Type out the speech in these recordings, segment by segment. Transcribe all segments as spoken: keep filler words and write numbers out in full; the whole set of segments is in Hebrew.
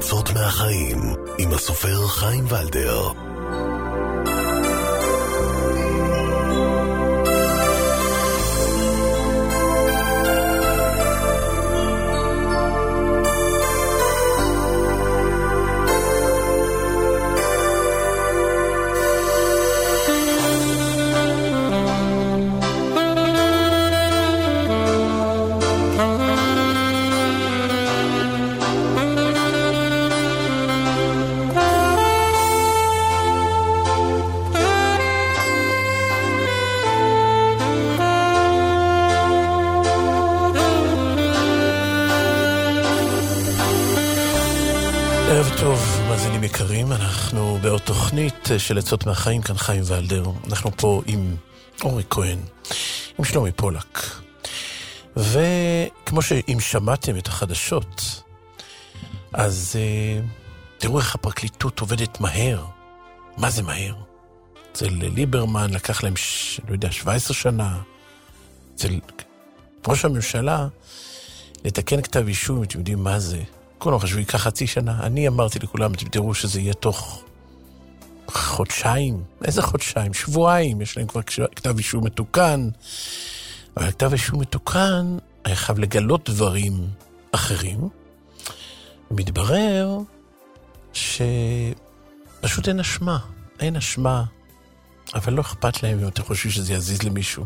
עצות מהחיים עם הסופר חיים ולדר. ערב טוב, מאזינים יקרים, אנחנו בעוד תוכנית של עצות מהחיים, כאן חיים ולדר. אנחנו פה עם אורי כהן, עם שלומי פולק. וכמו שאם שמעתם את החדשות, אז uh, תראו איך הפרקליטות עובדת מהר. מה זה מהר? אצל ליברמן לקח להם, ש... לא יודע, שבע עשרה שנה. אצל ראש הממשלה, לתקן כתב אישום, אתם יודעים מה זה? כולם חשבו, ייקח חצי שנה. אני אמרתי לכולם, אתם תראו שזה יהיה תוך חודשיים. איזה חודשיים? שבועיים. יש להם כבר כתב אישום מתוקן. אבל הכתב אישום מתוקן היה חייב לגלות דברים אחרים. ומתברר שפשוט אין אשמה. אין אשמה. אבל לא אכפת להם אם אתם חושבים שזה יזיז למישהו.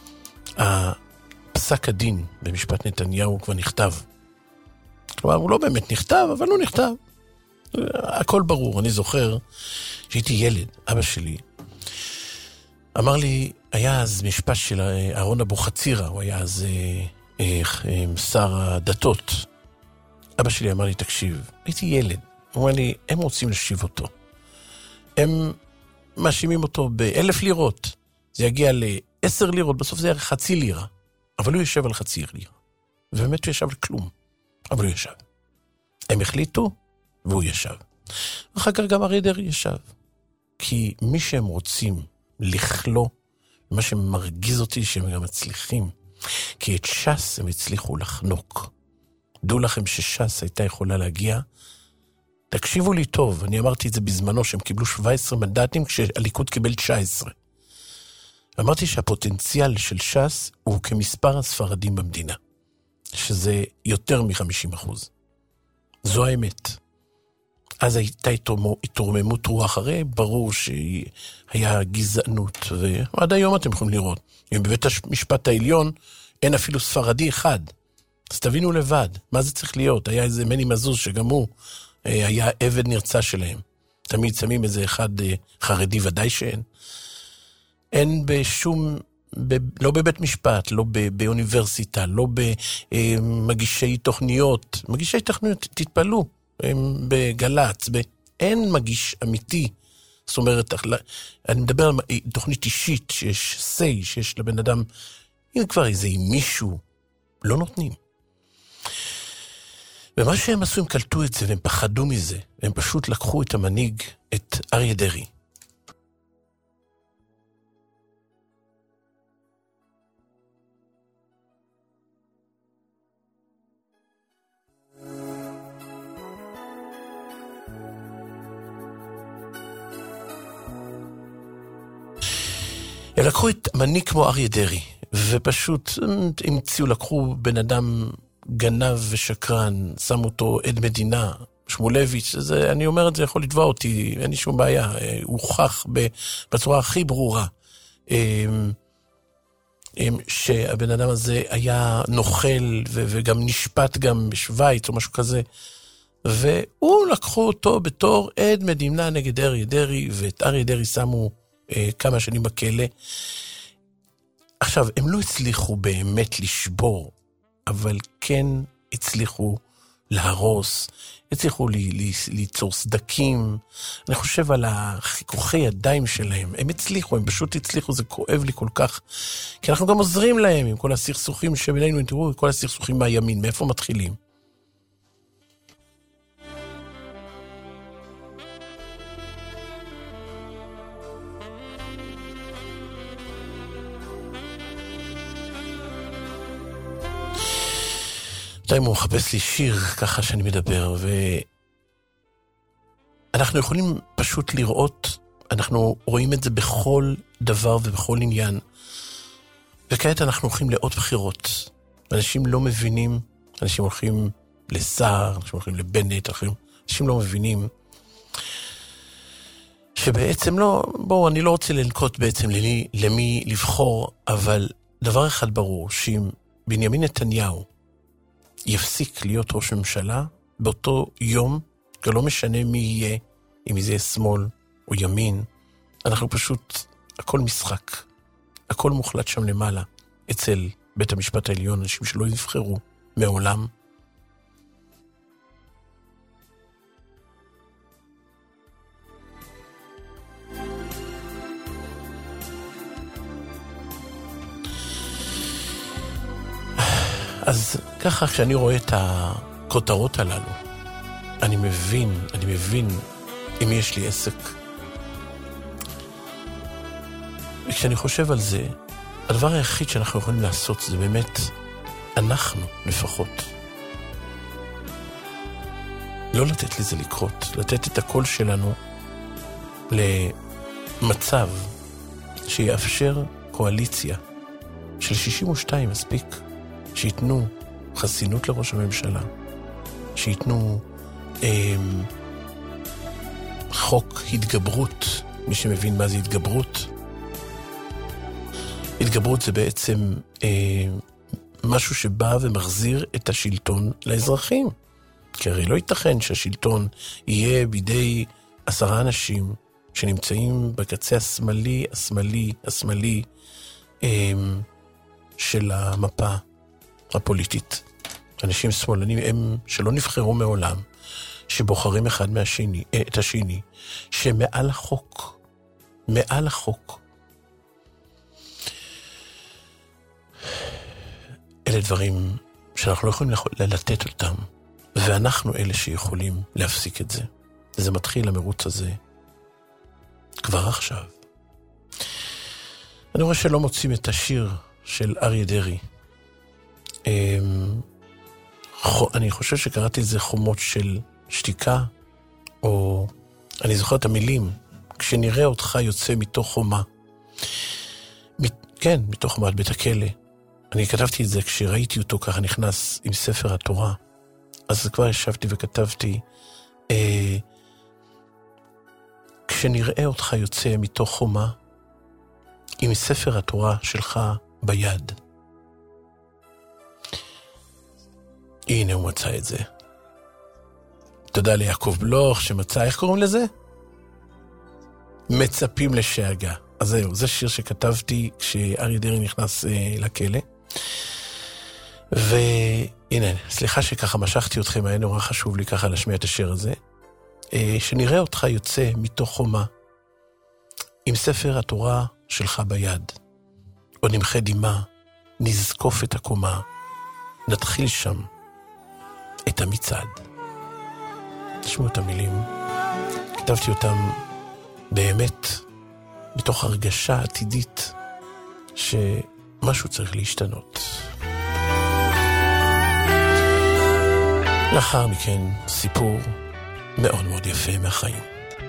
הפסק הדין במשפט נתניהו כבר נכתב. כלומר, הוא לא באמת נכתב, אבל הוא נכתב. הכל ברור. אני זוכר שהייתי ילד, אבא שלי אמר לי, היה אז משפט של אהרון אבוחצירא, הוא היה אז אה, אה, שר הדתות. אבא שלי אמר לי, תקשיב, הייתי ילד. הוא אמר לי, הם רוצים להשיב אותו. הם מאשימים אותו באלף לירות. זה יגיע לעשר לירות, בסוף זה היה חצי לירה. אבל הוא יושב על חצי לירה. ובאמת הוא ישב על כלום. אבל הוא ישב. הם החליטו, והוא ישב. ואחר כך גם אריה דרעי ישב. כי מי שהם רוצים לכלוא, מה שמרגיז אותי שהם גם מצליחים, כי את ש"ס הם הצליחו לחנוק. דעו לכם שש"ס הייתה יכולה להגיע, תקשיבו לי טוב, אני אמרתי את זה בזמנו, שהם קיבלו שבעה עשר מנדטים, כשהליכוד קיבל תשע עשרה. אמרתי שהפוטנציאל של ש"ס הוא כמספר הספרדים במדינה. שזה יותר מ-חמישים אחוז. זו האמת. אז הייתה התרוממות רוח, הרי ברור שהיה גזענות, ועד היום אתם יכולים לראות. אם בבית המשפט העליון אין אפילו ספרדי אחד, אז תבינו לבד, מה זה צריך להיות? היה איזה מני מזוז שגם הוא היה עבד נרצע שלהם. תמיד שמים איזה אחד חרדי, ודאי שאין. אין בשום... ב- לא בבית משפט, לא ב- באוניברסיטה, לא במגישי תוכניות. מגישי תוכניות, תתפלו, בגלץ, ב- אין מגיש אמיתי. זאת אומרת, אני מדבר על תוכנית אישית, שיש סי, שיש לבן אדם, אם כבר איזה מישהו, לא נותנים. ומה שהם עשו, הם קלטו את זה, והם פחדו מזה, והם פשוט לקחו את המנהיג, את אריה דרעי. לקחו את מנהיג כמו אריה דרעי, ופשוט המציאו, לקחו בן אדם גנב ושקרן, שמו אותו עד מדינה, שמולביץ', זה, אני אומר את זה, יכול לתבוע אותי, אין לי שום בעיה, הוא הוכח בצורה הכי ברורה, שהבן אדם הזה היה נוכל, וגם נשפט גם בשוויץ או משהו כזה, והוא לקחו אותו בתור עד מדינה נגד אריה דרעי, ואת אריה דרעי שמו כמה שנים בכלא. עכשיו, הם לא הצליחו באמת לשבור, אבל כן הצליחו להרוס, הצליחו לי, לי, ליצור סדקים. אני חושב על החיכוכי ידיים שלהם, הם הצליחו, הם פשוט הצליחו, זה כואב לי כל כך, כי אנחנו גם עוזרים להם עם כל הסכסוכים שבינינו, תראו, כל הסכסוכים מהימין, מאיפה מתחילים? בינתיים הוא מחפש לי שיר ככה שאני מדבר, אנחנו יכולים פשוט לראות, אנחנו רואים את זה בכל דבר ובכל עניין. וכעת אנחנו הולכים לעוד בחירות. אנשים לא מבינים, אנשים הולכים לסער, אנשים הולכים לבנט, אנשים לא מבינים שבעצם לא, בואו, אני לא רוצה לנקוט בעצם למי, למי לבחור, אבל דבר אחד ברור, שאם בנימין נתניהו יפסיק להיות ראש ממשלה, באותו יום, לא משנה מי יהיה, אם זה יהיה שמאל או ימין, אנחנו פשוט, הכל משחק, הכל מוחלט שם למעלה, אצל בית המשפט העליון, אנשים שלא יבחרו מעולם. אז ככה, כשאני רואה את הכותרות הללו, אני מבין, אני מבין אם יש לי עסק. וכשאני חושב על זה, הדבר היחיד שאנחנו יכולים לעשות זה באמת, אנחנו לפחות. לא לתת לזה לקרות, לתת את הקול שלנו למצב שיאפשר קואליציה של שישים ושתיים מספיק, שיתנו חסינות לראש הממשלה, שיתנו אה, חוק התגברות, מי שמבין מה זה התגברות. התגברות זה בעצם אה, משהו שבא ומחזיר את השלטון לאזרחים. כי הרי לא ייתכן שהשלטון יהיה בידי עשרה אנשים שנמצאים בקצה השמאלי, השמאלי, השמאלי אה, של המפה הפוליטית. אנשים שמאלנים הם שלא נבחרו מעולם, שבוחרים אחד מהשני, את השני, שמעל החוק, מעל החוק. אלה דברים שאנחנו לא יכולים לתת אותם, ואנחנו אלה שיכולים להפסיק את זה. וזה מתחיל המרוץ הזה כבר עכשיו. אני רואה שלא מוצאים את השיר של אריה דרעי. אני חושב שקראתי את זה חומות של שתיקה, או אני זוכר את המילים, כשנראה אותך יוצא מתוך חומה. כן, מתוך חומת בית הכלא. אני כתבתי את זה כשראיתי אותו ככה נכנס עם ספר התורה. אז כבר ישבתי וכתבתי, אה, כשנראה אותך יוצא מתוך חומה, עם ספר התורה שלך ביד. הנה הוא מצא את זה. תודה ליעקב בלוך שמצא, איך קוראים לזה? מצפים לשאגה. אז זהו, זה שיר שכתבתי כשאריה דרעי נכנס אה, לכלא. והנה, סליחה שככה משכתי אתכם, היה נורא חשוב לי ככה להשמיע את השיר הזה. אה, שנראה אותך יוצא מתוך חומה, עם ספר התורה שלך ביד. או נמחה דימה, נזקוף את הקומה, נתחיל שם את המצעד. תשמעו את המילים, כתבתי אותם באמת בתוך הרגשה עתידית שמשהו צריך להשתנות. לאחר מכן סיפור מאוד מאוד יפה מהחיים.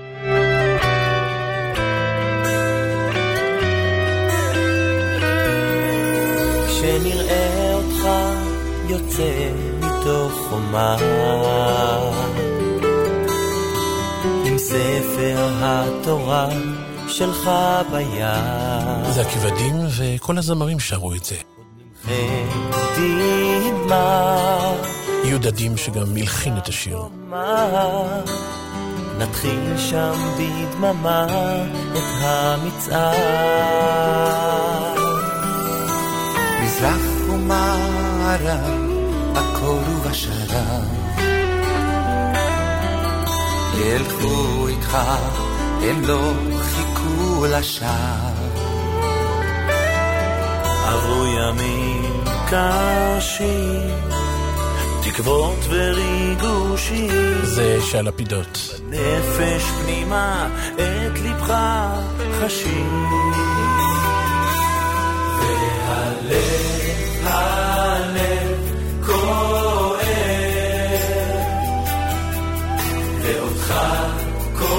כשנראה אותך יוצא מתוך חומה עם ספר התורה שלך ביד. זה הכיבדים וכל הזמרים שרו את זה. דימה יהודה דים שגם מלחין את השיר. נתחיל שם בדממה את המצעד. מזרח ומערב הכל ובשרב ילכו איתך, הם לא חיכו לשווא. עברו ימים קשים, תקוות וריגושים. זה של הלפידות. נפש פנימה את לבך חשים, והלב הלב כואב, ואותך כואב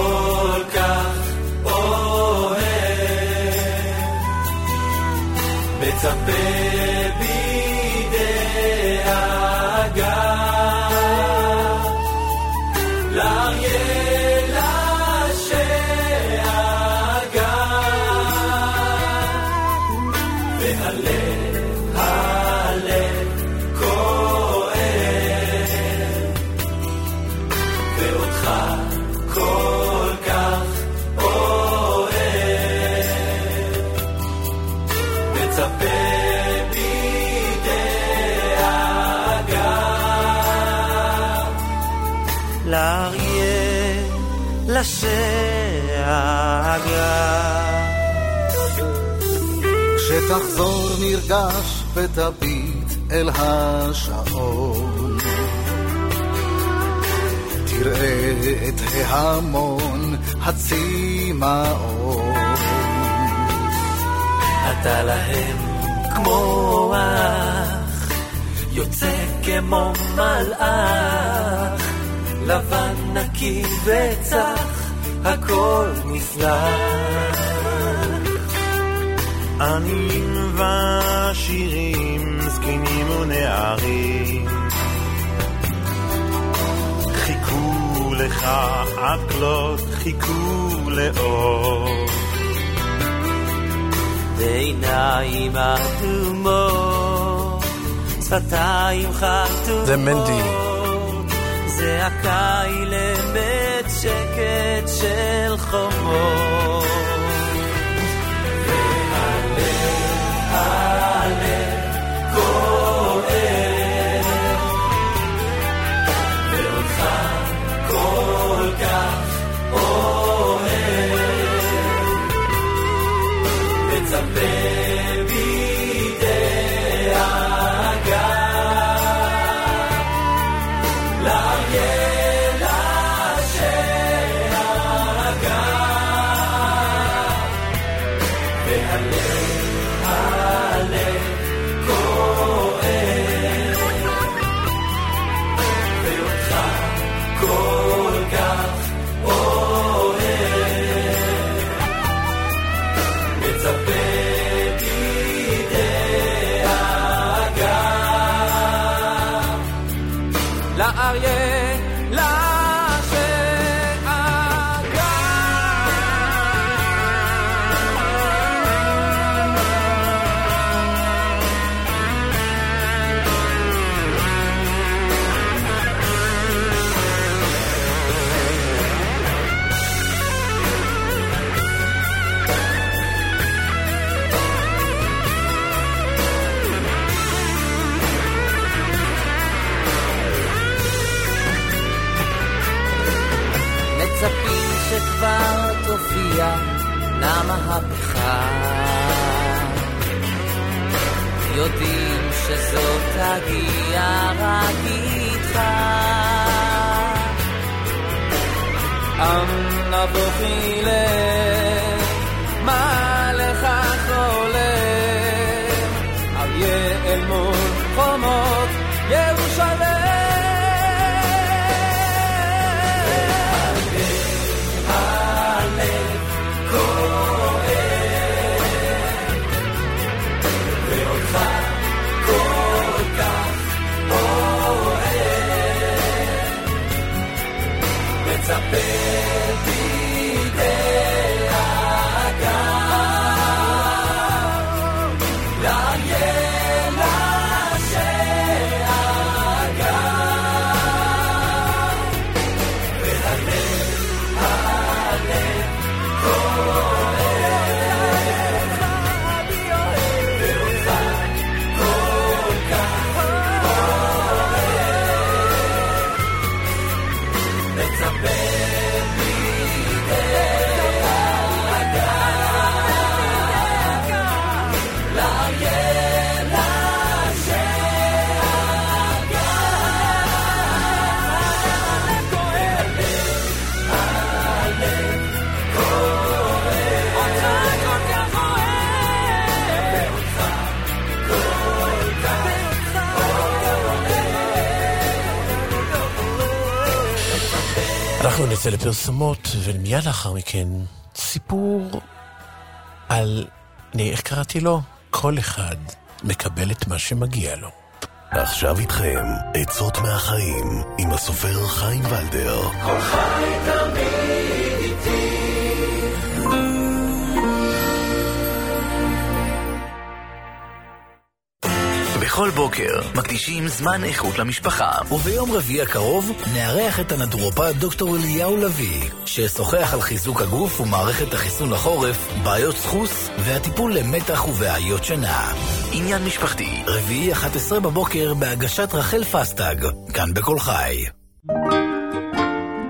לאריה לשאגה. כשתחזור נרגש ותביט אל השעון, תראה את ההמון הצמאון. אתה להם כמו אח, יוצא כמו מלאך, לבן נקי וצח, הכל נפלא. עניים ועשירים, זקנים ונערים, חיכו לך עד כלות, חיכו לאור. בעיניים אדומות, שפתיים חתומות, זה מנדי. זה הקי למד שקט של חומות. הלב כואב, ואותך כל כך אוהב, מצפה בדאגה לאריה לשאגה, והלב הלב כואב, ואותך כל כך אוהב, מצפה בדאגה לאריה שכבר תופיע מהמהפכה, יודעים שזאת תגיע רק איתך. אנא בוכי לב, מה לך חולם, אריה אל מול חומות ירושלים. מצפה בדאגה לאריה לשאגה, והלב הלב כואב, ואותך כל כך אוהב, מצפה אנחנו נצא לפרסומות, ומיד לאחר מכן סיפור על, איך קראתי לו? כל אחד מקבל את מה שמגיע לו. עכשיו איתכם, עצות מהחיים, עם הסופר חיים ולדר. כל חי תמיד איתי. בכל בוקר מקדישים זמן איכות למשפחה, וביום רביעי הקרוב נארח את הנטורופט דוקטור אליהו לוי, ששוחח על חיזוק הגוף ומערכת החיסון לחורף, בעיות סחוס והטיפול למתח ובעיות שינה. עניין משפחתי, רביעי אחת עשרה בבוקר בהגשת רחל פסטג, כאן בכל חי.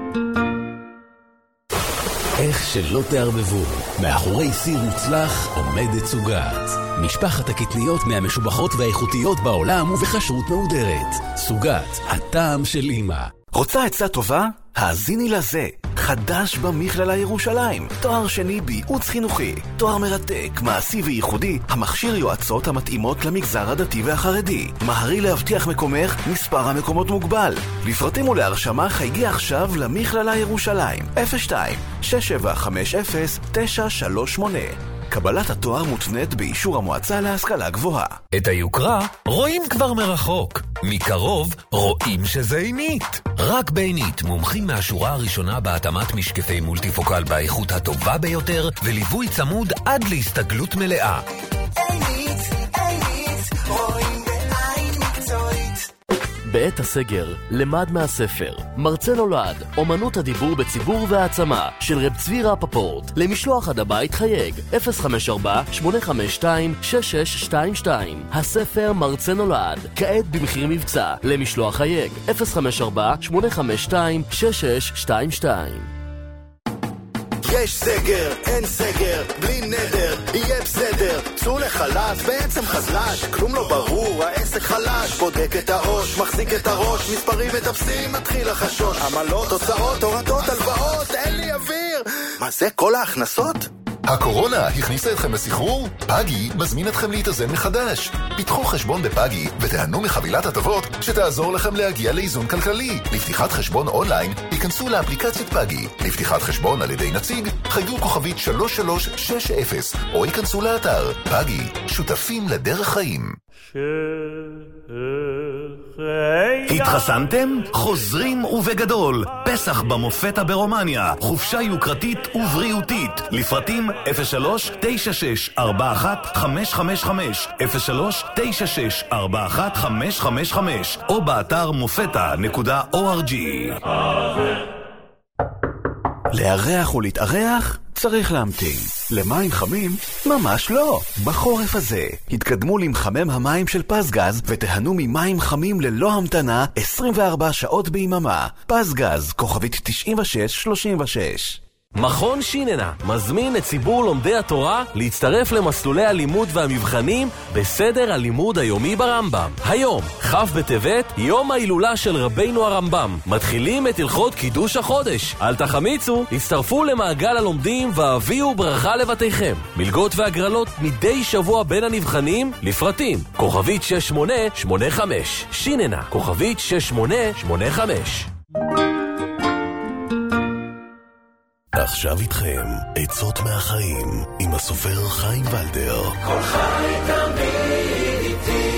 איך שלא תערבבו, מאחורי סיר מוצלח עומדת סוגת. משפחת הקטניות מהמשובחות והאיכותיות בעולם ובכשרות מהודרת. סוגת, הטעם של אמא. רוצה עצה טובה? האזיני לזה. חדש במכללה ירושלים. תואר שני בייעוץ חינוכי. תואר מרתק, מעשי וייחודי, המכשיר יועצות המתאימות למגזר הדתי והחרדי. מהרי להבטיח מקומך, מספר המקומות מוגבל. לפרטים ולהרשמה חייגי עכשיו למכללה ירושלים. אפס שתיים שש שבע חמש אפס תשע שלוש שמונה. קבלת התואר מותנית באישור המועצה להשכלה גבוהה. את היוקרה רואים כבר מרחוק. מקרוב רואים שזה עינית. רק בעינית מומחים מהשורה הראשונה בהתאמת משקפי מולטיפוקל באיכות הטובה ביותר וליווי צמוד עד להסתגלות מלאה. עינית, עינית, רואים בעין מקצועית. בעת הסגר, למד מהספר מרצה נולד, אומנות הדיבור בציבור והעצמה של רב צבי רפפורט. למשלוח עד הבית חייג אפס חמש ארבע שמונה חמש שתיים שש שש שתיים שתיים. הספר מרצה נולד, כעת במחיר מבצע. למשלוח חייג אפס חמש ארבע שמונה חמש שתיים שש שש שתיים שתיים. יש סגר, אין סגר, בלי נדר, יהיה בסדר. צאו לחל"ת, בעצם חזל"ש, כלום לא ברור, העסק חלש. בודק את הראש, מחזיק את הראש, מספרים מטפסים, מתחיל לחשוש. עמלות, הוצאות, הורדות, הלוואות, אין לי אוויר. מה זה, כל ההכנסות? הקורונה הכניסה אתכם לסחרור? פאגי מזמין אתכם להתאזן מחדש. פיתחו חשבון בפאגי ותיהנו מחבילת הטבות שתעזור לכם להגיע לאיזון כלכלי. לפתיחת חשבון אונליין, היכנסו לאפליקציית פאגי. לפתיחת חשבון על ידי נציג, חייגו כוכבית שלוש שלוש שש אפס או היכנסו לאתר. פאגי, שותפים לדרך חיים. התחסנתם? חוזרים ובגדול. פסח במופתה ברומניה. חופשה יוקרתית ובריאותית. לפרטים אפס שלוש תשע שש ארבע אחת חמש חמש חמש אפס שלוש תשע שש ארבע אחת חמש חמש חמש או באתר מופתה נקודה או אר ג'י. לארח ולהתארח צריך להמתין. למים חמים? ממש לא. בחורף הזה התקדמו למחמם המים של פסגז ותיהנו ממים חמים ללא המתנה עשרים וארבע שעות ביממה. פסגז, כוכבית תשעים ושש שלושים ושש. מכון שיננה מזמין את ציבור לומדי התורה להצטרף למסלולי הלימוד והמבחנים בסדר הלימוד היומי ברמב"ם. היום, כ' בטבת, יום ההילולה של רבינו הרמב"ם. מתחילים את הלכות קידוש החודש. אל תחמיצו, הצטרפו למעגל הלומדים והביאו ברכה לבתיכם. מלגות והגרלות מדי שבוע בין הנבחנים לפרטים. כוכבית שש שמונה שמונה חמש. שיננה, כוכבית שש שמונה שמונה חמש. עכשיו איתכם, עצות מהחיים, עם הסופר חיים ולדר. כל חי תמיד איתי.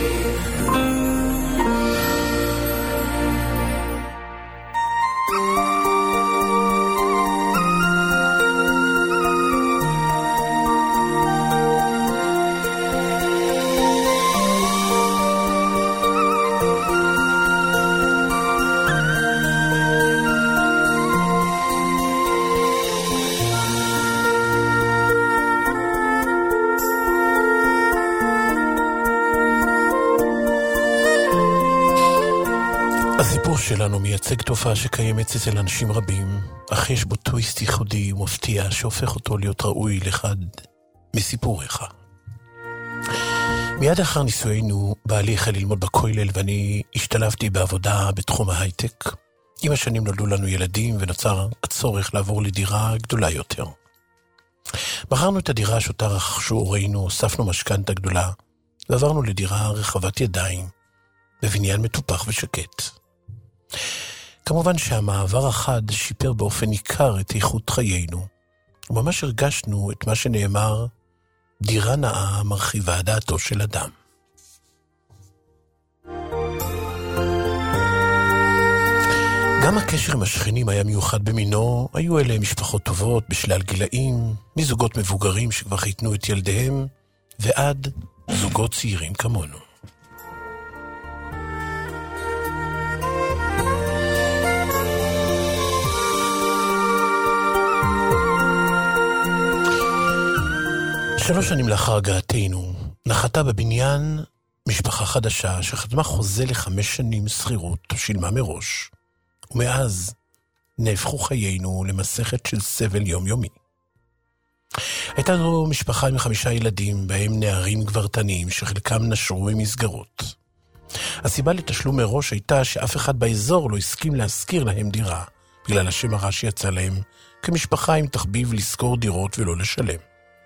הסיפור שלנו מייצג תופעה שקיימת אצל אנשים רבים, אך יש בו טוויסט ייחודי ומפתיע שהופך אותו להיות ראוי לאחד מסיפוריך. מיד אחר נישואינו בעלי החל ללמוד בכולל ואני השתלבתי בעבודה בתחום ההייטק. עם השנים נולדו לנו ילדים ונוצר הצורך לעבור לדירה גדולה יותר. בחרנו את הדירה שאותה רכשו הורינו, הוספנו משכנתה גדולה ועברנו לדירה רחבת ידיים בבניין מטופח ושקט. כמובן שהמעבר החד שיפר באופן ניכר את איכות חיינו, וממש הרגשנו את מה שנאמר, דירה נאה מרחיבה דעתו של אדם. גם הקשר עם השכנים היה מיוחד במינו, היו אלה משפחות טובות בשלל גילאים, מזוגות מבוגרים שכבר חיתנו את ילדיהם, ועד זוגות צעירים כמונו. שלוש שנים לאחר הגעתנו, נחתה בבניין משפחה חדשה שחתמה חוזה לחמש שנים שכירות שילמה מראש. ומאז נהפכו חיינו למסכת של סבל יומיומי. הייתה זו משפחה עם חמישה ילדים, בהם נערים גברתניים שחלקם נשרו ממסגרות. הסיבה לתשלום מראש הייתה שאף אחד באזור לא הסכים להשכיר להם דירה, בגלל השם הרע שיצא להם כמשפחה עם תחביב לשכור דירות ולא לשלם.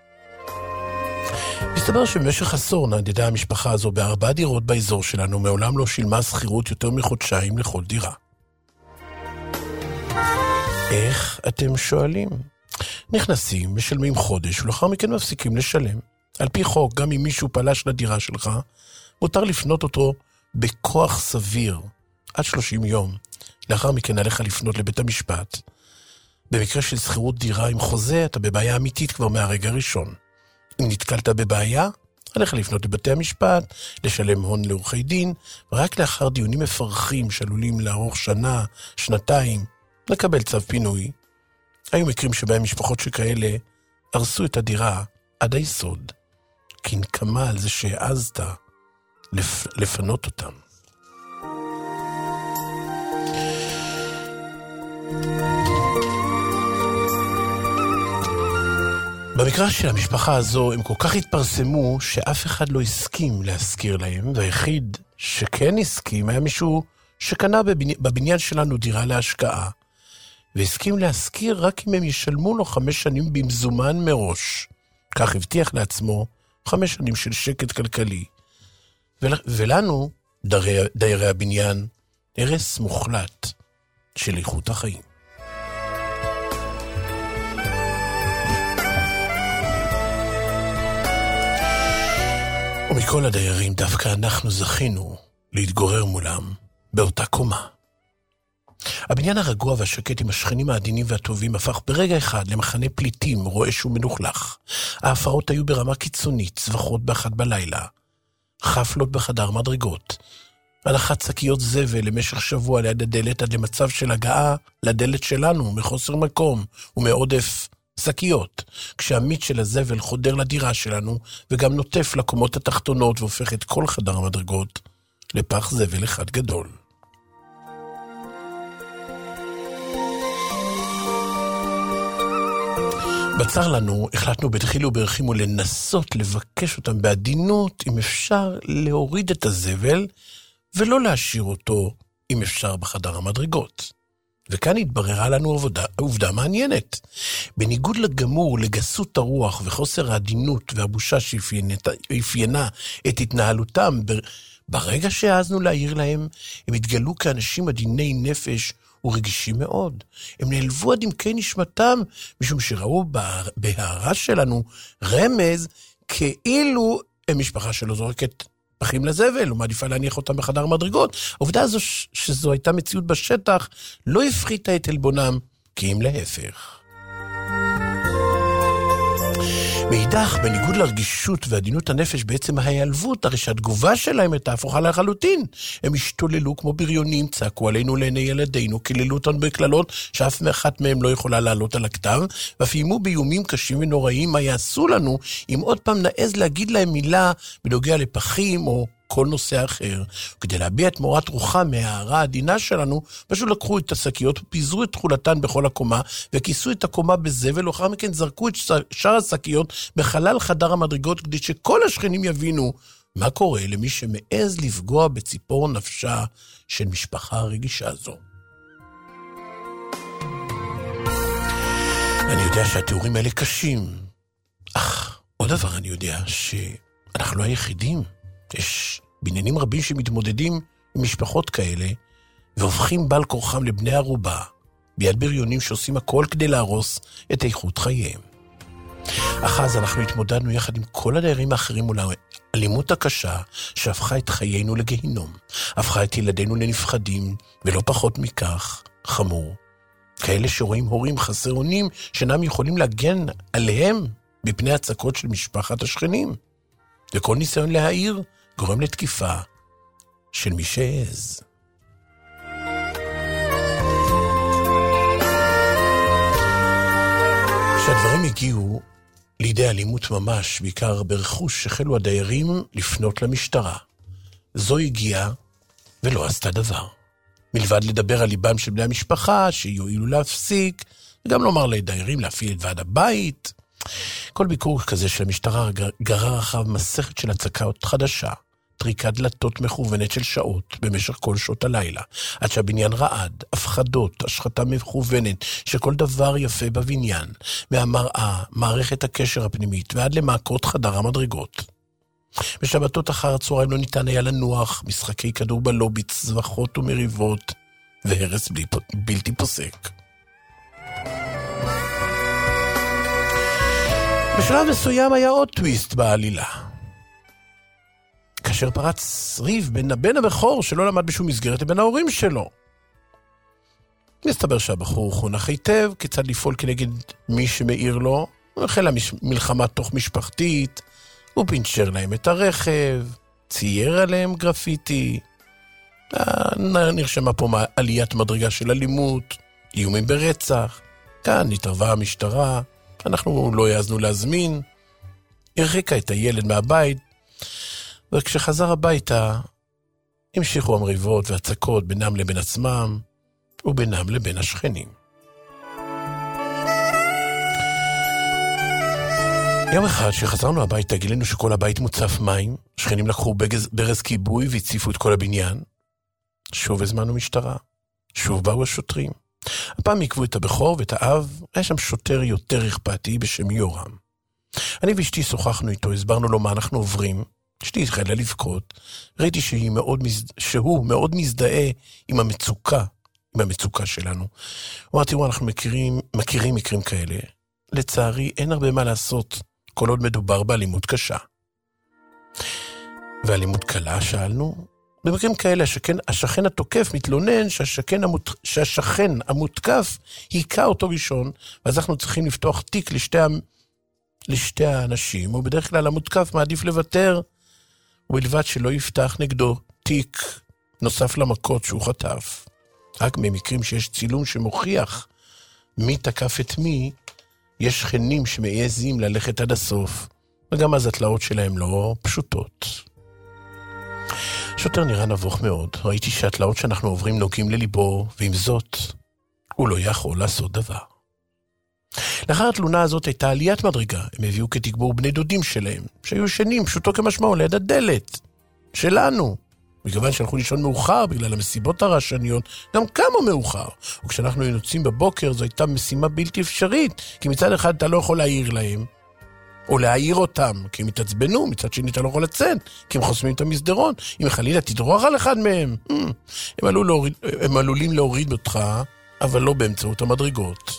מסתבר שבמשך עשור נדדה המשפחה הזו בארבע דירות באזור שלנו, מעולם לא שילמה שכירות יותר מחודשיים לכל דירה. איך אתם שואלים? נכנסים, משלמים חודש, ולאחר מכן מפסיקים לשלם. על פי חוק, גם אם מישהו פלש לדירה שלך, מותר לפנות אותו בכוח סביר, עד שלושים יום. לאחר מכן עליך לפנות לבית המשפט. במקרה של שכירות דירה עם חוזה, אתה בבעיה אמיתית כבר מהרגע הראשון. אם נתקלת בבעיה, עליך לפנות לבתי המשפט, לשלם הון לעורכי דין, ורק לאחר דיונים מפרכים שעלולים לערוך שנה, שנתיים, לקבל צו פינוי. היו מקרים שבהם משפחות שכאלה הרסו את הדירה עד היסוד, כנקמה על זה שהעזת לפ... לפנות אותם. במקרה של המשפחה הזו הם כל כך התפרסמו שאף אחד לא הסכים להזכיר להם, והיחיד שכן הסכים היה מישהו שקנה בבני... בבניין שלנו דירה להשקעה, והסכים להזכיר רק אם הם ישלמו לו חמש שנים במזומן מראש. כך הבטיח לעצמו חמש שנים של שקט כלכלי. ול... ולנו, דרי... דיירי הבניין, הרס מוחלט של איכות החיים. ומכל הדיירים דווקא אנחנו זכינו להתגורר מולם באותה קומה. הבניין הרגוע והשקט עם השכנים העדינים והטובים הפך ברגע אחד למחנה פליטים רועש ומנוחלך. ההפרות היו ברמה קיצונית, צווחות באחת בלילה, חפלות בחדר מדרגות, הנחת שקיות זבל למשך שבוע ליד הדלת עד למצב של הגעה לדלת שלנו מחוסר מקום ומעודף שקיות, כשהמיץ של הזבל חודר לדירה שלנו וגם נוטף לקומות התחתונות והופך את כל חדר המדרגות לפח זבל אחד גדול. בצר לנו, החלטנו בדחיל וברחימו לנסות לבקש אותם בעדינות, אם אפשר להוריד את הזבל, ולא להשאיר אותו, אם אפשר, בחדר המדרגות. וכאן התבררה לנו עבודה, עובדה מעניינת. בניגוד לגמור, לגסות הרוח וחוסר העדינות והבושה שאפיינה את התנהלותם, ברגע שהעזנו להעיר להם, הם התגלו כאנשים עדיני נפש ורגישים מאוד. הם נעלבו עד עמקי נשמתם, משום שראו בהערה שלנו רמז כאילו הם משפחה שלא זורקת פחים לזבל, ומעדיפה להניח אותם בחדר מדרגות. העובדה הזו שזו הייתה מציאות בשטח, לא הפחיתה את אלבונם, כי אם להפך. מאידך, בניגוד לרגישות ועדינות הנפש בעצם ההיעלבות, הרי שהתגובה שלהם הייתה הפוכה לחלוטין. הם השתוללו כמו בריונים, צעקו עלינו לעיני ילדינו, קיללו אותנו בקללות שאף מאחת מהם לא יכולה לעלות על הכתב, ואפיימו באיומים קשים ונוראים מה יעשו לנו אם עוד פעם נעז להגיד להם מילה בנוגע לפחים או כל נושא אחר. כדי להביע את מורת רוחה מההערה העדינה שלנו, פשוט לקחו את השקיות ופיזרו את תכולתן בכל הקומה, וכיסו את הקומה בזבל, ואחר מכן זרקו את שאר השקיות בחלל חדר המדרגות, כדי שכל השכנים יבינו מה קורה למי שמעז לפגוע בציפור נפשה של משפחה רגישה זו. אני יודע שהתיאורים האלה קשים, אך עוד דבר אני יודע שאנחנו לא היחידים. יש בניינים רבים שמתמודדים עם משפחות כאלה, והופכים בעל כורחם לבני ערובה, ביד בריונים שעושים הכל כדי להרוס את איכות חייהם. אך אז אנחנו התמודדנו יחד עם כל הדיירים האחרים מול האלימות הקשה, שהפכה את חיינו לגיהינום, הפכה את ילדינו לנפחדים, ולא פחות מכך, חמור. כאלה שרואים הורים חסר אונים, שאינם יכולים להגן עליהם מפני הצקות של משפחת השכנים. וכל ניסיון להעיר גורם לתקיפה של מי שעז. כשהדברים הגיעו לידי אלימות ממש, בעיקר ברכוש, החלו הדיירים לפנות למשטרה. זו הגיעה ולא עשתה דבר. מלבד לדבר על ליבם של בני המשפחה, שיועילו להפסיק, וגם לומר לדיירים להפעיל את ועד הבית. כל ביקור כזה של המשטרה גרר אחריו מסכת של הצקות חדשה, טריקת דלתות מכוונת של שעות במשך כל שעות הלילה, עד שהבניין רעד, הפחדות, השחתה מכוונת, שכל דבר יפה בבניין, מהמראה, מערכת הקשר הפנימית, ועד למעקות חדר המדרגות. בשבתות אחר הצהריים לא ניתן היה לנוח, משחקי כדור בלובי, צווחות ומריבות, והרס בלי, בלתי פוסק. בשלב מסוים היה עוד טוויסט בעלילה. כאשר פרץ ריב בין הבן הבכור שלא למד בשום מסגרת לבין ההורים שלו. מסתבר שהבחור חונך היטב כיצד לפעול כנגד מי שמאיר לו, החלה מלחמה תוך משפחתית, הוא פינצ'ר להם את הרכב, צייר עליהם גרפיטי, נרשמה פה עליית מדרגה של אלימות, איומים ברצח, כאן התערבה המשטרה, אנחנו לא יעזנו להזמין, הרחיקה את הילד מהבית, וכשחזר הביתה, המשיכו המריבות והצקות בינם לבין עצמם, ובינם לבין השכנים. יום אחד שחזרנו הביתה, גילינו שכל הבית מוצף מים, שכנים לקחו בגז, ברז כיבוי והציפו את כל הבניין. שוב הזמנו משטרה, שוב באו השוטרים. הפעם עקבו את הבכור ואת האב, היה שם שוטר יותר אכפתי בשם יורם. אני ואשתי שוחחנו איתו, הסברנו לו מה אנחנו עוברים, אשתי התחילה לבכות, ראיתי שהיא מאוד, שהוא מאוד מזדהה עם המצוקה, עם המצוקה שלנו. הוא אמר, תראו, אנחנו מכירים, מכירים מקרים כאלה, לצערי אין הרבה מה לעשות, כל עוד מדובר באלימות קשה. ואלימות קלה, שאלנו, במקרים כאלה, השכן, השכן התוקף מתלונן שהשכן, המות, שהשכן המותקף היכה אותו ראשון, ואז אנחנו צריכים לפתוח תיק לשתי, לשתי האנשים, ובדרך כלל המותקף מעדיף לוותר, ובלבד שלא יפתח נגדו תיק נוסף למכות שהוא חטף. רק במקרים שיש צילום שמוכיח מי תקף את מי, יש שכנים שמעזים ללכת עד הסוף, וגם אז התלאות שלהם לא פשוטות. שוטר נראה נבוך מאוד, ראיתי שהתלאות שאנחנו עוברים נוגעים לליבו, ועם זאת, הוא לא יכול לעשות דבר. לאחר התלונה הזאת הייתה עליית מדרגה, הם הביאו כתגבור בני דודים שלהם, שהיו שנים, פשוטו כמשמעו, ליד הדלת, שלנו. מכיוון שאנחנו לישון מאוחר בגלל המסיבות הרעשניות, גם קמו מאוחר. וכשאנחנו יוצאים בבוקר, זו הייתה משימה בלתי אפשרית, כי מצד אחד אתה לא יכול להעיר להם, או להעיר אותם, כי הם התעצבנו, מצד שני אתה לא יכול לצאת, כי הם חוסמים את המסדרון, אם חלילה תדרוך על אחד מהם. הם, עלול להוריד, הם עלולים להוריד אותך, אבל לא באמצעות המדרגות.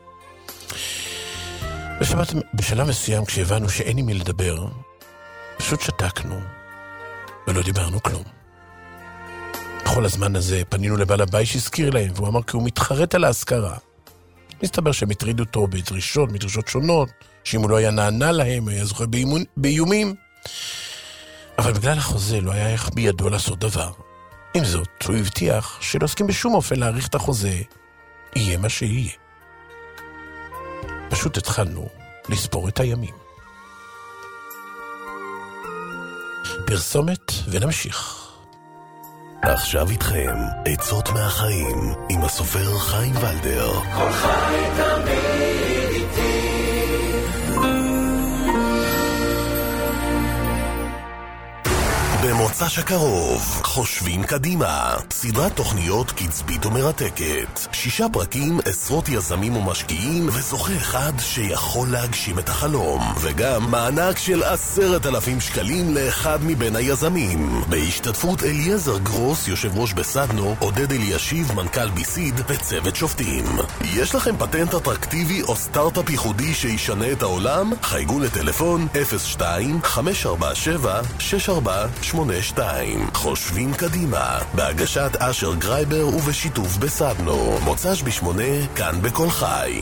בשבת, בשלב מסוים, כשהבנו שאין עם מי לדבר, פשוט שתקנו, ולא דיברנו כלום. בכל הזמן הזה פנינו לבעל הבית שהזכיר להם, והוא אמר כי הוא מתחרט על ההשכרה. מסתבר שהם הטרידו אותו בדרישות, מדרישות שונות, שאם הוא לא היה נענה להם, הוא היה זוכה באימון, באיומים. אבל בגלל החוזה לא היה איך בידו לעשות דבר. עם זאת, הוא הבטיח שלא עוסקים בשום אופן להאריך את החוזה, יהיה מה שיהיה. פשוט התחלנו לספור את הימים. פרסומת ונמשיך. עכשיו איתכם, עצות מהחיים, עם הסופר חיים ולדר. כל חי תמיד איתי. במוצ"ש הקרוב, חושבים קדימה, סדרת תוכניות קצבית ומרתקת. שישה פרקים, עשרות יזמים ומשקיעים, וזוכה אחד שיכול להגשים את החלום. וגם מענק של עשרת אלפים שקלים לאחד מבין היזמים. בהשתתפות אליעזר גרוס, יושב ראש בסדנו, עודד אלישיב, מנכ"ל ביסיד, וצוות שופטים. יש לכם פטנט אטרקטיבי או סטארט-אפ ייחודי שישנה את העולם? חייגו לטלפון אפס שתיים חמש ארבע שבע שש ארבע שמונה שתיים. חושבים קדימה, בהגשת אשר גרייבר ובשיתוף בסדנו. מוצ"ש בשמונה, כאן בכל חי.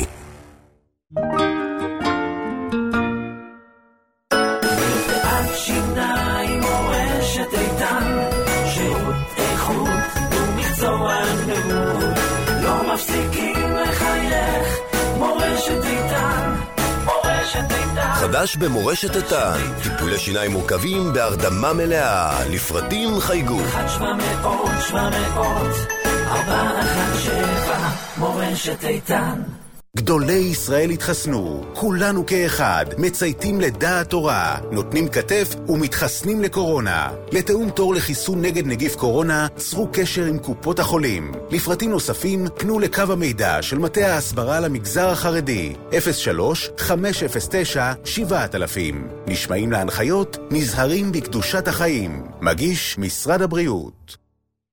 עד שיניים מורשת איתן, שירות איכות ומקצוענות, לא מפסיקים לחייך, מורשת איתן, מורשת איתן. חדש במורשת איתן, טיפולי שיניים מורכבים בהרדמה מלאה, לפרטים חייגו אחד שבע מאות שבע מאות ארבע מורשת איתן. גדולי ישראל התחסנו, כולנו כאחד, מצייתים לדעת תורה, נותנים כתף ומתחסנים לקורונה. לתאום תור לחיסון נגד נגיף קורונה, צרו קשר עם קופות החולים. לפרטים נוספים, פנו לקו המידע של מטה ההסברה למגזר החרדי, אפס שלוש חמש אפס תשע שבעת אלפים. נשמעים להנחיות, נזהרים בקדושת החיים. מגיש משרד הבריאות.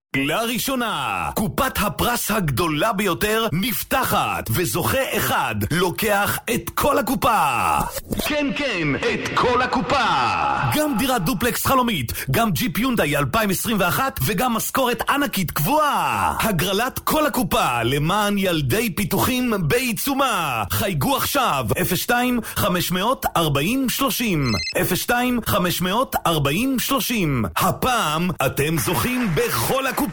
לראשונה, קופת הפרס הגדולה ביותר נפתחת, וזוכה אחד לוקח את כל הקופה. כן, כן, את כל הקופה. גם דירת דופלקס חלומית, גם ג'יפ יונדאי אלפיים עשרים ואחת וגם משכורת ענקית קבועה. הגרלת כל הקופה למען ילדי פיתוחים בעיצומה. חייגו עכשיו אפס שתיים חמש ארבעים שלושים אפס שתיים חמש ארבעים שלושים. הפעם אתם זוכים בכל הקופה.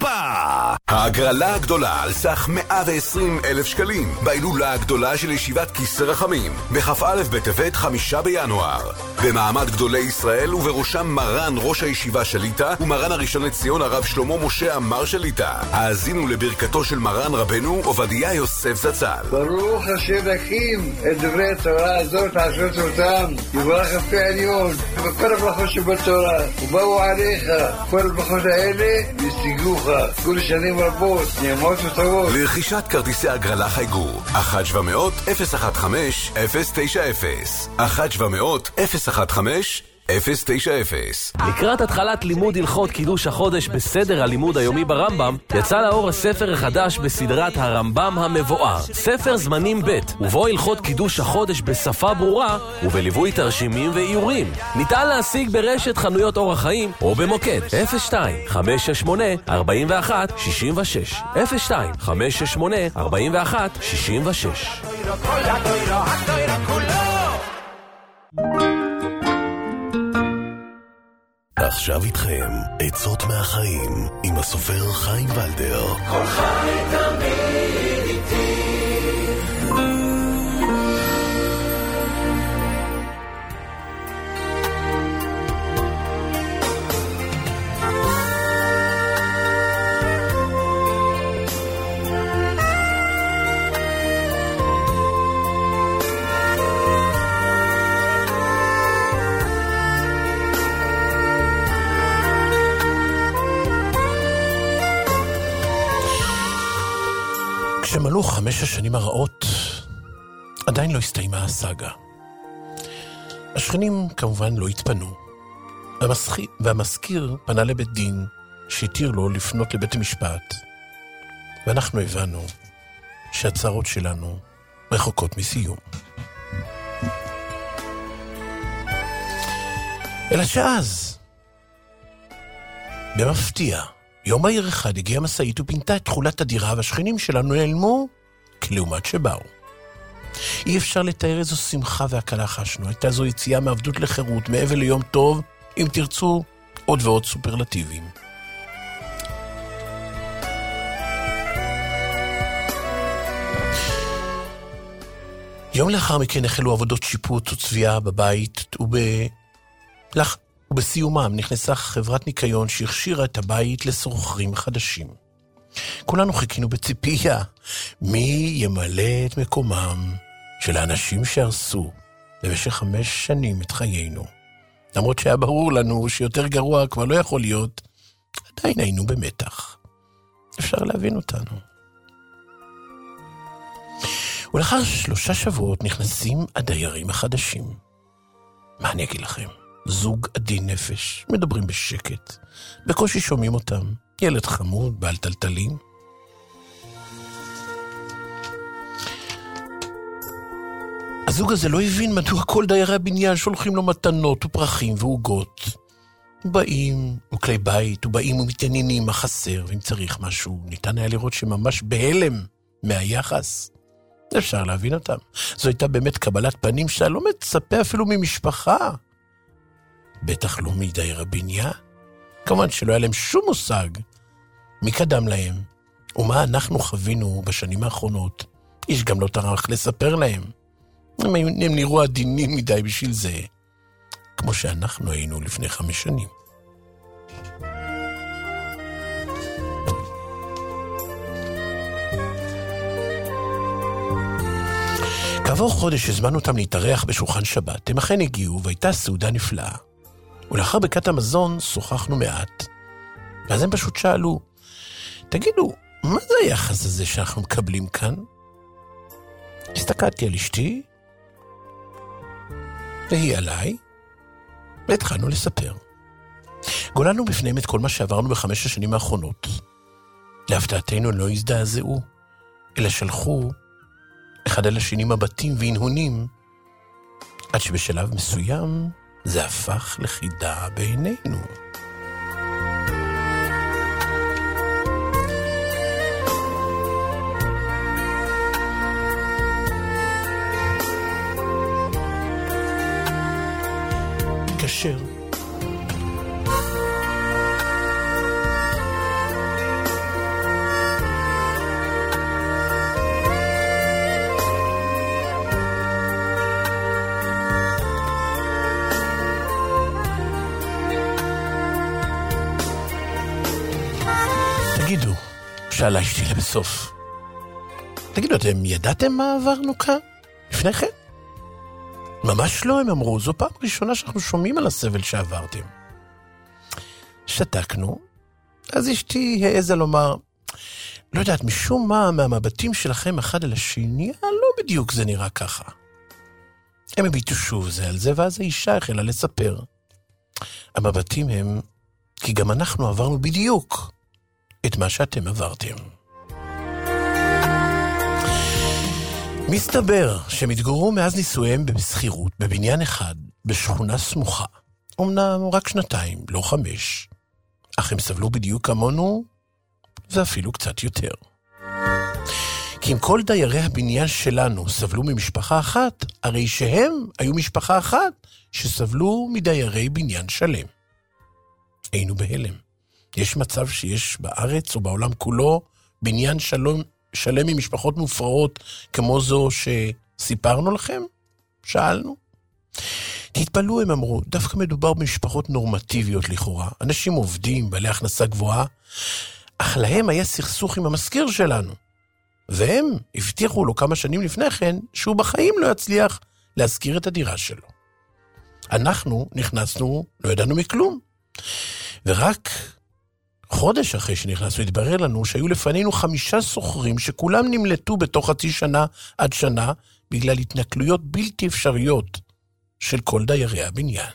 ההגרלה הגדולה על סך מאה ועשרים אלף שקלים בהילולה הגדולה של ישיבת כיסא רחמים בכ"א בטבת חמישה בינואר במעמד גדולי ישראל ובראשם מרן ראש הישיבה שליטה ומרן הראשון לציון הרב שלמה משה אמר שליטה. האזינו לברכתו של מרן רבנו עובדיה יוסף זצ"ל. ברוך השם הקים את דברי התורה הזאת לעשות אותם, יברך הפה עליון וכל הברכות שבתורה ובאו עליך כל הברכות האלה ישיגוך כל שנים רבות, נעמות וטובות. לרכישת כרטיסי הגרלה חייגו אחת שבע מאות אפס אחת חמש אפס תשע אפס אחת שבע מאות אפס אחת חמש אפס תשע אפס. לקראת התחלת לימוד הלכות קידוש החודש בסדר הלימוד היומי ברמב"ם, יצא לאור הספר החדש בסדרת הרמב"ם המבואר, ספר זמנים ב', ובו הלכות קידוש החודש בשפה ברורה ובליווי תרשימים ואיורים. ניתן להשיג ברשת חנויות אור החיים או במוקד אפס שתיים חמש שש שמונה ארבעים ואחת שישים ושש אפס שתיים חמש שש שמונה ארבעים ואחת שישים ושש. עכשיו איתכם עצות מהחיים עם הסופר חיים ולדר. כל חי תמיד איתי. כשמלאו חמש השנים הרעות, עדיין לא הסתיימה הסאגה. השכנים כמובן לא התפנו, והמסחי, והמזכיר פנה לבית דין שהתיר לו לפנות לבית המשפט, ואנחנו הבנו שהצרות שלנו רחוקות מסיום. אלא שאז, במפתיע, יום בהיר אחד הגיעה מסעית ופינתה את תכולת הדירה, והשכנים שלנו נעלמו כלעומת שבאו. אי אפשר לתאר איזו שמחה והקלה חשנו. הייתה זו יציאה מעבדות לחירות, מעבר ליום טוב, אם תרצו עוד ועוד סופרלטיבים. יום לאחר מכן החלו עבודות שיפוץ וצביעה בבית, וב... לח... ובסיומם נכנסה חברת ניקיון שהכשירה את הבית לסוחרים חדשים. כולנו חיכינו בציפייה מי ימלא את מקומם של האנשים שהרסו במשך חמש שנים את חיינו. למרות שהיה ברור לנו שיותר גרוע כבר לא יכול להיות, עדיין היינו במתח. אפשר להבין אותנו. ולאחר שלושה שבועות נכנסים הדיירים החדשים. מה אני אגיד לכם? זוג עדין נפש, מדברים בשקט, בקושי שומעים אותם, ילד חמוד, בעל טלטלים. הזוג הזה לא הבין מדוע כל דיירי הבניין שולחים לו מתנות ופרחים ועוגות. באים וכלי בית, ובאים ומתעניינים מה חסר, ואם צריך משהו, ניתן היה לראות שממש בהלם מהיחס. אפשר להבין אותם. זו הייתה באמת קבלת פנים שאתה לא מצפה אפילו ממשפחה. בטח לא מדייר הבניין. כמובן שלא היה להם שום מושג מי קדם להם, ומה אנחנו חווינו בשנים האחרונות. איש גם לא טרח לספר להם. הם, הם נראו עדינים מדי בשביל זה, כמו שאנחנו היינו לפני חמש שנים. כעבור חודש הזמנו אותם להתארח בשולחן שבת. הם אכן הגיעו והייתה סעודה נפלאה. ולאחר ברכת המזון שוחחנו מעט. ואז הם פשוט שאלו, תגידו, מה זה היחס הזה שאנחנו מקבלים כאן? הסתכלתי על אשתי, והיא עליי, והתחלנו לספר. גוללנו בפניהם את כל מה שעברנו בחמש השנים האחרונות. להפתעתנו לא הזדעזעו, אלא שלחו אחד על השני מבטים והנהונים, עד שבשלב מסוים זה הפך לחידה בעינינו. כשר. תגידו, שאלה אשתי לבסוף, תגידו, אתם ידעתם מה עברנו כאן? לפני כן? ממש לא, הם אמרו, זו פעם ראשונה שאנחנו שומעים על הסבל שעברתם. שתקנו, אז אשתי העזה לומר, לא יודעת, משום מה מהמבטים שלכם אחד על השני, לא בדיוק זה נראה ככה. הם הביטו שוב זה על זה, ואז האישה החלה לספר. המבטים הם, כי גם אנחנו עברנו בדיוק את מה שאתם עברתם. מסתבר שהם התגוררו מאז נישואיהם בסחירות, בבניין אחד, בשכונה סמוכה. אמנם רק שנתיים, לא חמש. אך הם סבלו בדיוק כמונו, ואפילו קצת יותר. כי אם כל דיירי הבניין שלנו סבלו ממשפחה אחת, הרי שהם היו משפחה אחת שסבלו מדיירי בניין שלם. היינו בהלם. יש מצב שיש בארץ או בעולם כולו בניין שלום, שלם ממשפחות מופרעות כמו זו שסיפרנו לכם? שאלנו. תתפלאו, הם אמרו, דווקא מדובר במשפחות נורמטיביות לכאורה, אנשים עובדים, בעלי הכנסה גבוהה, אך להם היה סכסוך עם המזכיר שלנו, והם הבטיחו לו כמה שנים לפני כן, שהוא בחיים לא יצליח להזכיר את הדירה שלו. אנחנו נכנסנו, לא ידענו מכלום, ורק חודש אחרי שנכנסנו התברר לנו שהיו לפנינו חמישה סוחרים שכולם נמלטו בתוך חצי שנה עד שנה בגלל התנכלויות בלתי אפשריות של כל דיירי הבניין.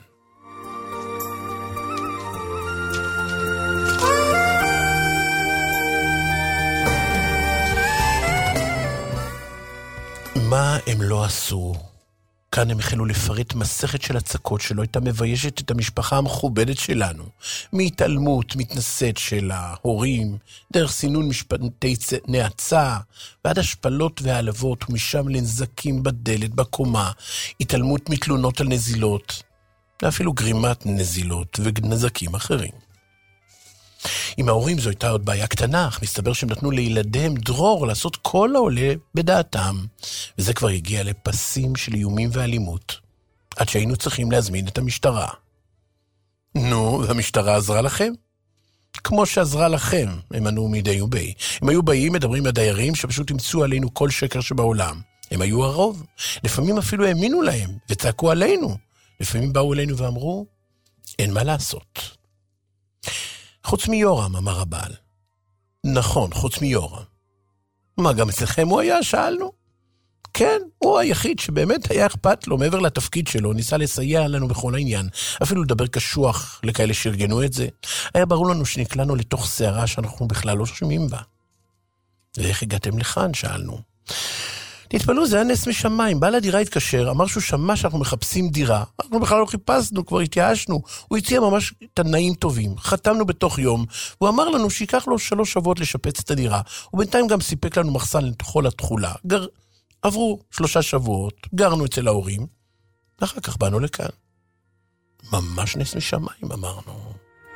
מה הם לא עשו? כאן הם החלו לפרט מסכת של הצקות שלא הייתה מביישת את המשפחה המכובדת שלנו. מהתעלמות מתנשאת של ההורים, דרך סינון משפטי נאצה, ועד השפלות והעלבות, ומשם לנזקים בדלת, בקומה, התעלמות מתלונות על נזילות, ואפילו גרימת נזילות ונזקים אחרים. עם ההורים זו הייתה עוד בעיה קטנה, אך מסתבר שהם נתנו לילדיהם דרור לעשות כל העולה בדעתם, וזה כבר הגיע לפסים של איומים ואלימות, עד שהיינו צריכים להזמין את המשטרה. נו, והמשטרה עזרה לכם? כמו שעזרה לכם, הם ענו מדי ובי. הם היו באים, מדברים לדיירים שפשוט ימצאו עלינו כל שקר שבעולם. הם היו הרוב. לפעמים אפילו האמינו להם, וצעקו עלינו. לפעמים באו אלינו ואמרו, אין מה לעשות. חוץ מיורם, אמר הבעל. נכון, חוץ מיורם. מה, גם אצלכם הוא היה? שאלנו. כן, הוא היחיד שבאמת היה אכפת לו מעבר לתפקיד שלו, ניסה לסייע לנו בכל העניין, אפילו לדבר קשוח לכאלה שארגנו את זה. היה ברור לנו שנקלענו לתוך שערה שאנחנו בכלל לא שומעים בה. ואיך הגעתם לכאן? שאלנו. תתפלאו, זה היה נס משמיים. בעל הדירה התקשר, אמר שהוא שמע שאנחנו מחפשים דירה. אנחנו בכלל לא חיפשנו, כבר התייאשנו. הוא הציע ממש תנאים טובים. חתמנו בתוך יום, והוא אמר לנו שיקח לו שלוש שבועות לשפץ את הדירה. ובינתיים גם סיפק לנו מחסן לכל התחולה. גר... עברו שלושה שבועות, גרנו אצל ההורים, ואחר כך באנו לכאן. ממש נס משמיים, אמרנו.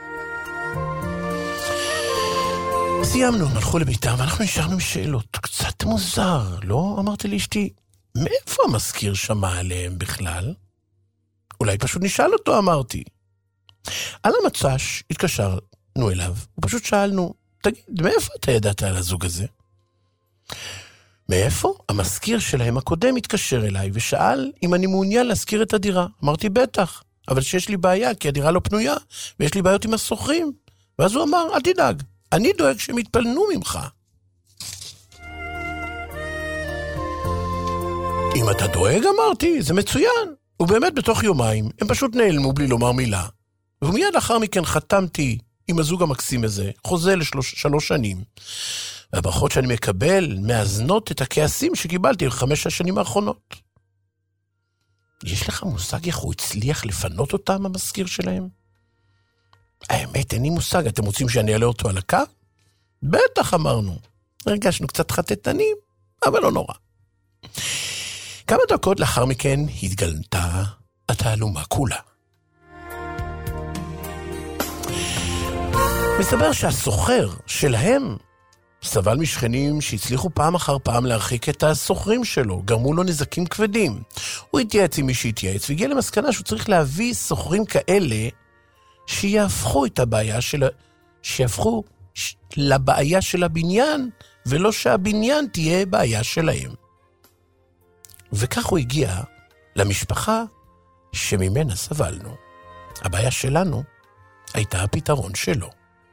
סיימנו, הלכו לביתם, ואנחנו נשארנו עם שאלות. קצת מוזר, לא? אמרתי לאשתי, מאיפה המזכיר שמע עליהם בכלל? אולי פשוט נשאל אותו, אמרתי. על המצש התקשרנו אליו, ופשוט שאלנו, תגיד, מאיפה אתה ידעת על הזוג הזה? מאיפה? המזכיר שלהם הקודם התקשר אליי ושאל אם אני מעוניין להזכיר את הדירה. אמרתי, בטח, אבל שיש לי בעיה, כי הדירה לא פנויה, ויש לי בעיות עם הסוחרים. ואז הוא אמר, אל תדאג, אני דואג שהם יתפלנו ממך. אם אתה דואג, אמרתי, זה מצוין. ובאמת בתוך יומיים, הם פשוט נעלמו בלי לומר מילה. ומיד לאחר מכן חתמתי עם הזוג המקסים הזה, חוזה לשלוש שלוש שנים. והברכות שאני מקבל מאזנות את הכעסים שקיבלתי בחמש השנים האחרונות. יש לך מושג איך הוא הצליח לפנות אותם, המזכיר שלהם? האמת, אין לי מושג. אתם רוצים שאני אעלה אותו על הקו? בטח, אמרנו. הרגשנו קצת חטטנים, אבל לא נורא. כמה דקות לאחר מכן התגלתה התעלומה כולה. מסתבר שהסוחר שלהם סבל משכנים שהצליחו פעם אחר פעם להרחיק את הסוחרים שלו, גרמו לו נזקים כבדים. הוא התייעץ עם מי שהתייעץ, והגיע למסקנה שהוא צריך להביא סוחרים כאלה שיהפכו את הבעיה של... שיהפכו לבעיה של הבניין, ולא שהבניין תהיה בעיה שלהם. וכך הוא הגיע למשפחה שממנה סבלנו. הבעיה שלנו הייתה הפתרון שלו.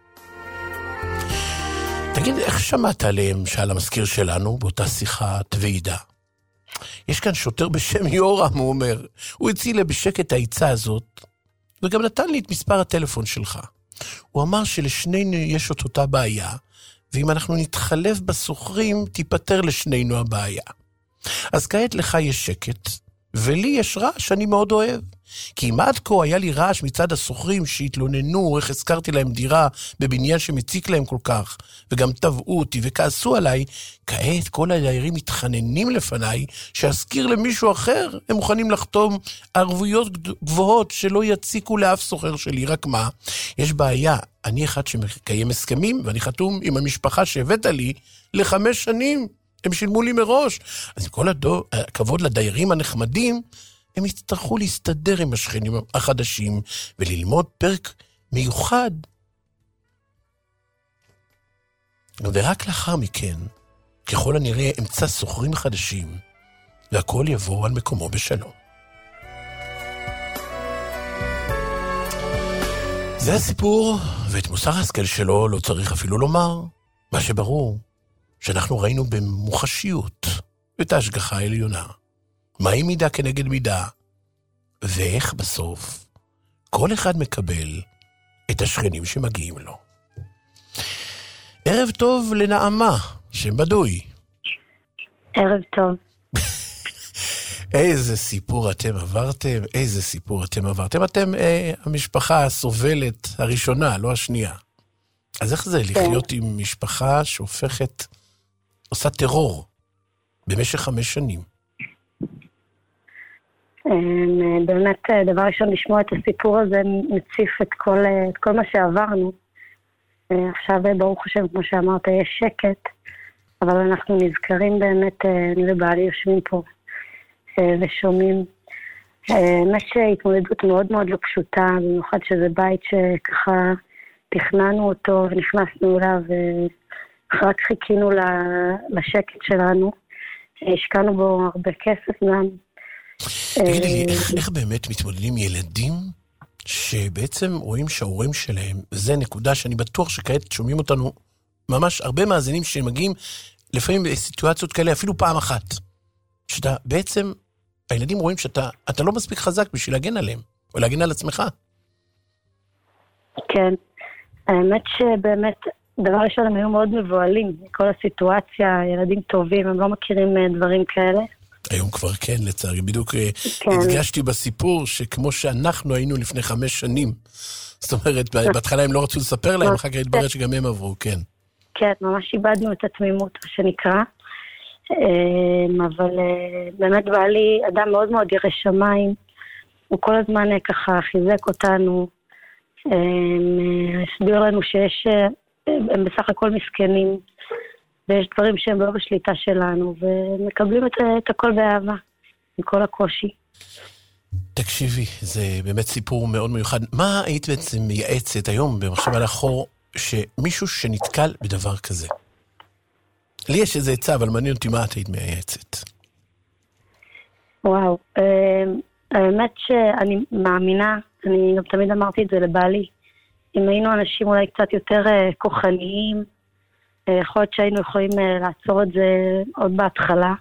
תגיד, איך שמעת עליהם, שאל המזכיר שלנו באותה שיחת ועידה? יש כאן שוטר בשם יורם, הוא אומר. הוא הציע לי בשקט העיצה הזאת, וגם נתן לי את מספר הטלפון שלך. הוא אמר שלשנינו יש את אותה בעיה, ואם אנחנו נתחלף בסוחרים, תיפטר לשנינו הבעיה. אז כעת לך יש שקט, ולי יש רעש שאני מאוד אוהב. כי אם עד כה היה לי רעש מצד הסוחרים שהתלוננו, איך הזכרתי להם דירה בבניין שמציק להם כל כך, וגם טבעו אותי וכעסו עליי, כעת כל הדיירים מתחננים לפניי, שאזכיר למישהו אחר, הם מוכנים לחתום ערבויות גבוהות שלא יציקו לאף סוחר שלי. רק מה? יש בעיה, אני אחד שמקיים הסכמים, ואני חתום עם המשפחה שהבאת לי לחמש שנים, הם שילמו לי מראש. אז עם כל הדו, הכבוד לדיירים הנחמדים, הם יצטרכו להסתדר עם השכנים החדשים, וללמוד פרק מיוחד. ורק לאחר מכן, ככל הנראה, אמצא סוחרים חדשים, והכל יבוא על מקומו בשלום. זה הסיפור, ואת מוסר ההשכל שלו לא צריך אפילו לומר. מה שברור, שאנחנו ראינו במוחשיות את ההשגחה העליונה. מהי מידה כנגד מידה, ואיך בסוף כל אחד מקבל את השכנים שמגיעים לו. ערב טוב לנעמה, שם בדוי. ערב טוב. איזה סיפור אתם עברתם, איזה סיפור אתם עברתם. אתם אה, המשפחה הסובלת הראשונה, לא השנייה. אז איך זה לחיות עם משפחה שהופכת, עושה טרור במשך חמש שנים? באמת, דבר ראשון, לשמוע את הסיפור הזה מציף את כל, את כל מה שעברנו. עכשיו, ברוך השם, כמו שאמרת, יש שקט, אבל אנחנו נזכרים באמת, אני ובעלי יושבים פה ושומעים. באמת שהתמודדות מאוד מאוד לא פשוטה, במיוחד שזה בית שככה תכננו אותו ונכנסנו אליו, ורק חיכינו לשקט שלנו. השקענו בו הרבה כסף גם. תגידי לי, איך, איך באמת מתמודדים ילדים שבעצם רואים שההורים שלהם, וזה נקודה שאני בטוח שכעת שומעים אותנו ממש הרבה מאזינים שמגיעים לפעמים בסיטואציות כאלה, אפילו פעם אחת, שאתה בעצם, הילדים רואים שאתה אתה לא מספיק חזק בשביל להגן עליהם, או להגן על עצמך. כן, האמת שבאמת, דבר ראשון הם היו מאוד מבועלים, כל הסיטואציה, ילדים טובים, הם לא מכירים דברים כאלה. היום כבר כן, לצערי. בדיוק כן. הדגשתי בסיפור שכמו שאנחנו היינו לפני חמש שנים, זאת אומרת, בהתחלה הם לא רצו לספר להם, אחר כך התברר שגם הם עברו, כן. כן, ממש איבדנו את התמימות, מה שנקרא. אבל באמת בעלי אדם מאוד מאוד ירא שמיים, הוא כל הזמן ככה חיזק אותנו, הסביר לנו שיש, הם בסך הכל מסכנים, ויש דברים שהם לא בשליטה שלנו, ומקבלים את, את הכל באהבה, עם כל הקושי. תקשיבי, זה באמת סיפור מאוד מיוחד. מה היית בעצם מייעצת היום, במחשבה לאחור, שמישהו שנתקל בדבר כזה? לי יש איזה עצה, אבל מעניין אותי מה את היית מייעצת. וואו, האמת שאני מאמינה, אני גם תמיד אמרתי את זה לבעלי, אם היינו אנשים אולי קצת יותר כוחניים, יכול להיות שהיינו יכולים לעצור את זה עוד בהתחלה,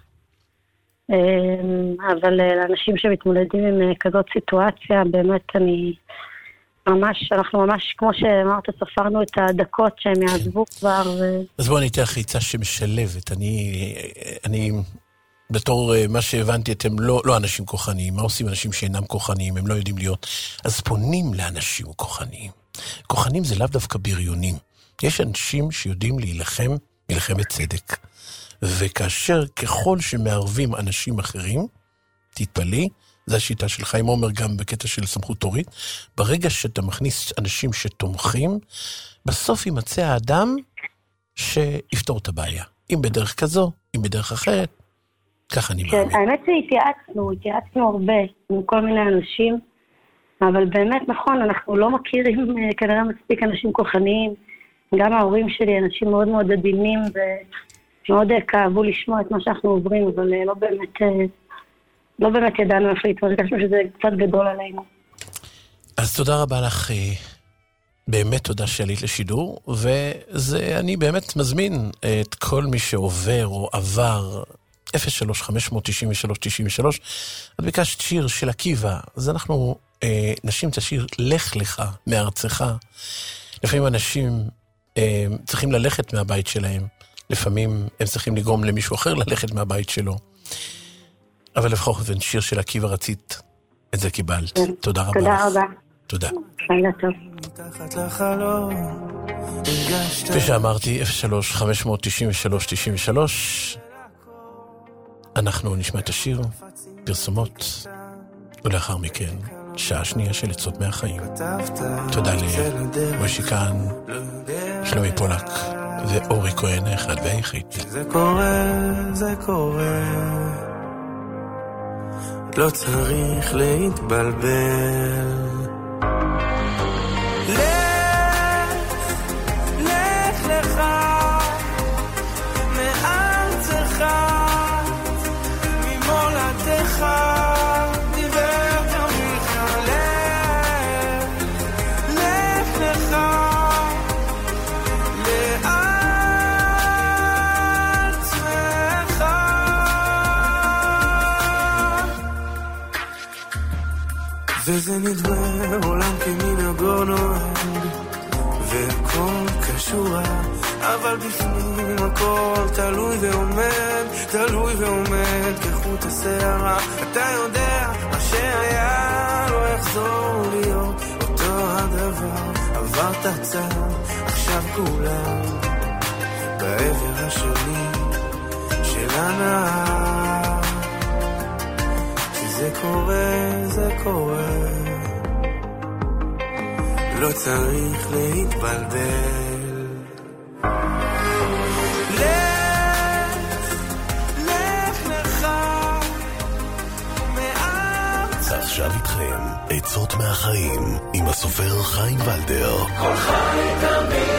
אבל לאנשים שמתמודדים עם כזאת סיטואציה, באמת אני ממש, אנחנו ממש, כמו שאמרת, ספרנו את הדקות שהם יעזבו כבר. אז בואו אני אתן לך עצה שמשלבת. אני, אני, בתור מה שהבנתי, אתם לא, לא אנשים כוחניים. מה עושים אנשים שאינם כוחניים? הם לא יודעים להיות. אז פונים לאנשים כוחניים. כוחניים זה לאו דווקא בריונים. יש אנשים שיודעים להילחם, להילחם בצדק. וכאשר ככל שמערבים אנשים אחרים, תתפלאי, זו השיטה של חיים עומר גם בקטע של סמכות הורית, ברגע שאתה מכניס אנשים שתומכים, בסוף יימצא האדם שיפתור את הבעיה. אם בדרך כזו, אם בדרך אחרת, ככה אני מאמין. האמת שהתייעצנו, התייעצנו הרבה עם כל מיני אנשים, אבל באמת נכון, אנחנו לא מכירים כנראה מספיק אנשים כוחניים, גם ההורים שלי אנשים מאוד מאוד עדינים, ומאוד כאבו לשמוע את מה שאנחנו עוברים, אבל לא באמת... לא באמת ידענו איפה להתמודד, שזה קצת גדול עלינו. אז תודה רבה לך, באמת תודה שעלית לשידור, וזה אני באמת מזמין את כל מי שעובר או עבר אפס שלוש חמש תשע שלוש תשע שלוש. את ביקשת שיר של עקיבא, אז אנחנו אה, נשים את השיר לך לך מארצך. לפעמים אנשים אה, צריכים ללכת מהבית שלהם, לפעמים הם צריכים לגרום למישהו אחר ללכת מהבית שלו. אבל לפחות זה שיר של עקיבא רצית, את זה קיבלת. תודה רבה. תודה רבה. תודה. לילה טוב. כפי שאמרתי, אפס שלוש חמש תשע שלוש תשע שלוש. אנחנו נשמע את השיר, פרסומות, ולאחר מכן, שעה שנייה של עצות מהחיים. תודה למוישי כאן, שלומי פולק ואורי כהן האחד והיחיד. זה קורה, זה קורה, לא צריך להתבלבל. לך, לך לך מארצך, ממולדתך, דיבר תמיך. לך, לך לך לארצך. וזה נדמה עולם כמנהגו נוהג, והכל קשור, אבל בפנים הכל תלוי ועומד, תלוי ועומד כחוט השערה. אתה יודע מה שהיה לא יחזור להיות אותו הדבר. עברת צעד, עכשיו כולם בעבר השני של הנהר. זה קורה, זה קורה, לא צריך להתבלבל. לך, לך לך מארצך. עכשיו איתכם עצות מהחיים עם הסופר חיים ולדר. כל חי תמיד